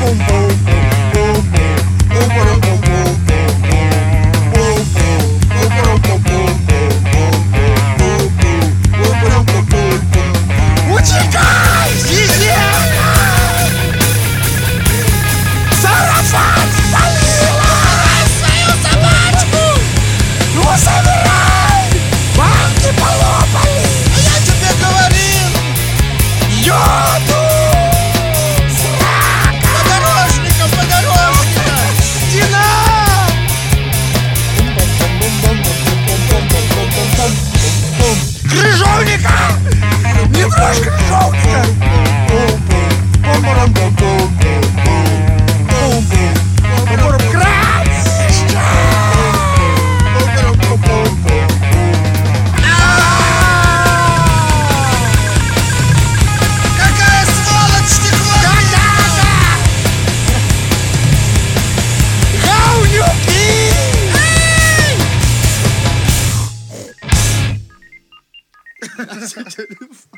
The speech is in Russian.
Утекай, Зизека! Сарафан спалила! Свою собачку! Ну, собирай! Банки полопали! Я тебе говорил! Йоду! Подорожником, подорожником! Стена! Крыжовника! Не трожь крыжовника! Кратче! Какая сволочь стекло! Говнюки!